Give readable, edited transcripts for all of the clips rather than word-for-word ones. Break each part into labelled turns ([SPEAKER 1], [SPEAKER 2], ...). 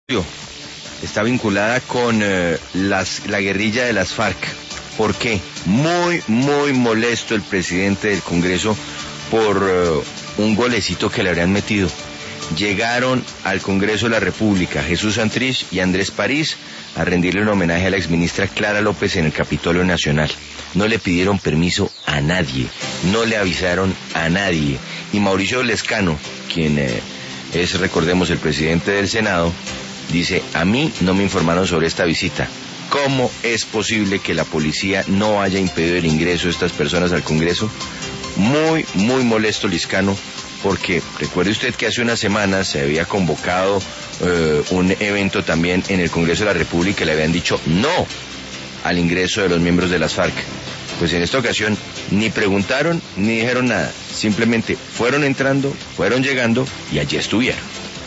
[SPEAKER 1] está vinculada con la guerrilla de las FARC. ¿Por qué? Muy molesto el presidente del Congreso por un golecito que le habrían metido. Llegaron al Congreso de la República Jesús Santrich y Andrés París a rendirle un homenaje a la exministra Clara López en el Capitolio Nacional. No le pidieron permiso a nadie, no le avisaron a nadie. Y Mauricio Lescano, quien es, recordemos, el presidente del Senado, dice: a mí no me informaron sobre esta visita. ¿Cómo es posible que la policía no haya impedido el ingreso de estas personas al Congreso? Muy molesto Lescano, porque recuerde usted que hace unas semanas se había convocado un evento también en el Congreso de la República y le habían dicho no al ingreso de los miembros de las FARC. Pues en esta ocasión ni preguntaron ni dijeron nada, simplemente fueron entrando, fueron llegando y allí estuvieron.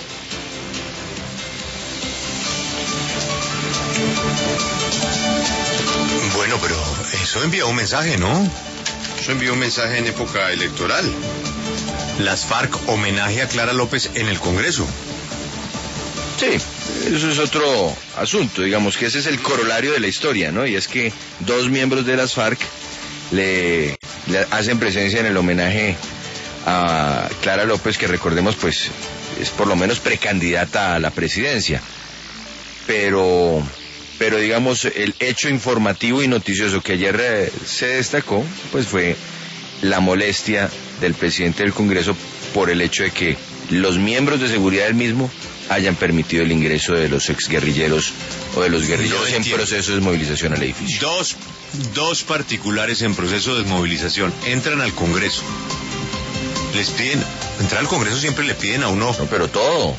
[SPEAKER 2] Bueno, pero eso envía un mensaje, ¿no? Eso envía un mensaje en época electoral. Las FARC homenaje a Clara López en el Congreso.
[SPEAKER 1] Sí, eso es otro asunto, digamos que ese es el corolario de la historia, ¿no? Y es que dos miembros de las FARC le hacen presencia en el homenaje a Clara López, que recordemos pues es por lo menos precandidata a la presidencia. Pero digamos el hecho informativo y noticioso que ayer se destacó pues fue la molestia del presidente del Congreso por el hecho de que los miembros de seguridad del mismo hayan permitido el ingreso de los exguerrilleros o de los guerrilleros en proceso de desmovilización al edificio.
[SPEAKER 2] Dos particulares en proceso de desmovilización entran al Congreso. Les piden, entrar al Congreso siempre le piden a uno.
[SPEAKER 1] No, pero todo.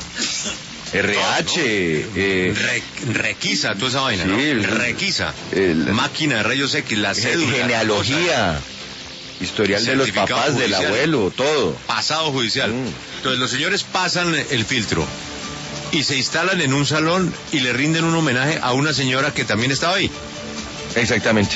[SPEAKER 1] RH,
[SPEAKER 2] requisa, toda esa vaina,
[SPEAKER 1] sí,
[SPEAKER 2] ¿no? Requisa, máquina de rayos X, la cédula,
[SPEAKER 1] genealogía, historial de los papás, judicial, del abuelo, todo.
[SPEAKER 2] Pasado judicial. Entonces los señores pasan el filtro y se instalan en un salón y le rinden un homenaje a una señora que también estaba ahí.
[SPEAKER 1] Exactamente.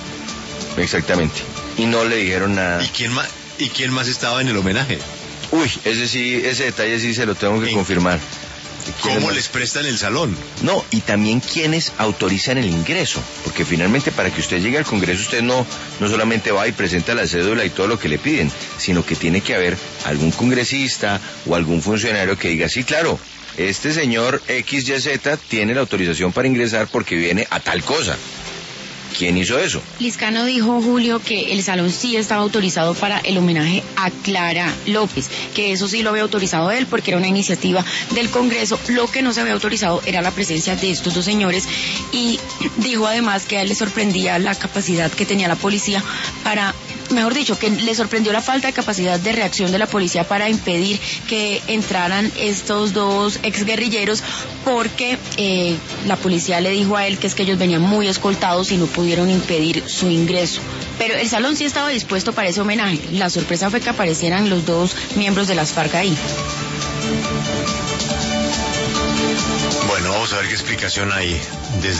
[SPEAKER 1] Y no le dijeron nada.
[SPEAKER 2] ¿Y quién más estaba en el homenaje?
[SPEAKER 1] Uy, ese detalle sí se lo tengo que confirmar.
[SPEAKER 2] ¿Cómo les prestan el salón?
[SPEAKER 1] No, y también quiénes autorizan el ingreso, porque finalmente para que usted llegue al Congreso usted no solamente va y presenta la cédula y todo lo que le piden, sino que tiene que haber algún congresista o algún funcionario que diga: sí, claro, este señor XYZ tiene la autorización para ingresar porque viene a tal cosa. ¿Quién hizo eso?
[SPEAKER 3] Lescano dijo, Julio, que el salón sí estaba autorizado para el homenaje a Clara López, que eso sí lo había autorizado él porque era una iniciativa del Congreso. Lo que no se había autorizado era la presencia de estos dos señores, y dijo además que a él le sorprendía la capacidad que tenía la policía para... Mejor dicho, que le sorprendió la falta de capacidad de reacción de la policía para impedir que entraran estos dos exguerrilleros, porque la policía le dijo a él que es que ellos venían muy escoltados y no pudieron impedir su ingreso. Pero el salón sí estaba dispuesto para ese homenaje. La sorpresa fue que aparecieran los dos miembros de las FARC ahí.
[SPEAKER 2] Bueno, vamos a ver qué explicación hay desde